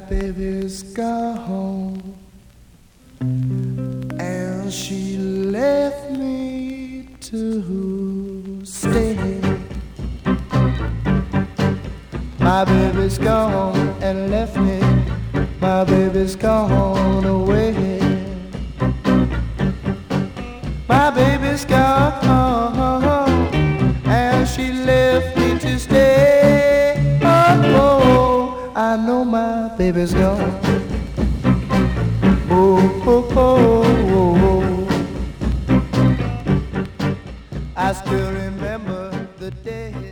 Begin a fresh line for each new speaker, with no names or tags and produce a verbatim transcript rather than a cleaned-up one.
baby's gone, and she left me to stay. My baby's gone and left me. My baby's gone away. My baby's gone and she left me to stay. Oh, oh, I know my baby's gone. Oh, oh, oh, oh. I still remember the day